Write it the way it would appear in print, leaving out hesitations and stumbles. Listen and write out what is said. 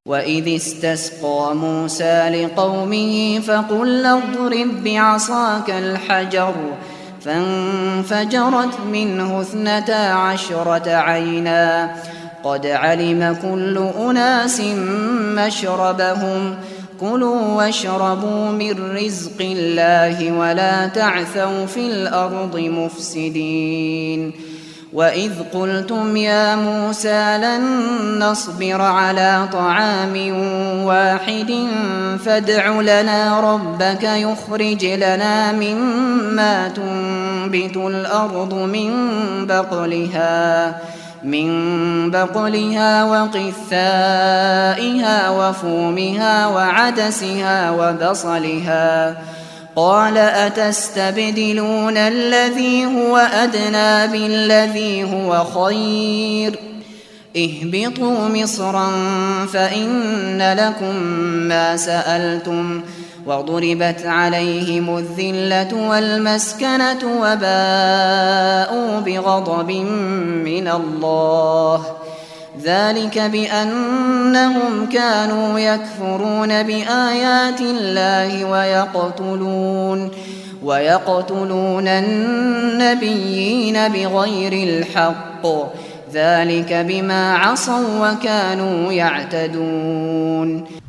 وإذ استسقى موسى لقومه فقل اضرب بعصاك الحجر فانفجرت منه 12 عينا قد علم كل أناس مشربهم كلوا واشربوا من رزق الله ولا تعثوا في الأرض مفسدين وإذ قلتم يا موسى لن نصبر على طعام واحد فادع لنا ربك يخرج لنا مما تنبت الأرض من بقلها وقثائها وفومها وعدسها وبصلها قال أتستبدلون الذي هو أدنى بالذي هو خير اهبطوا مصرا فإن لكم ما سألتم وضربت عليهم الذلة والمسكنة وباءوا بغضب من الله ذلك بأنهم كانوا يكفرون بآيات الله ويقتلون النبيين بغير الحق ذلك بما عصوا وكانوا يعتدون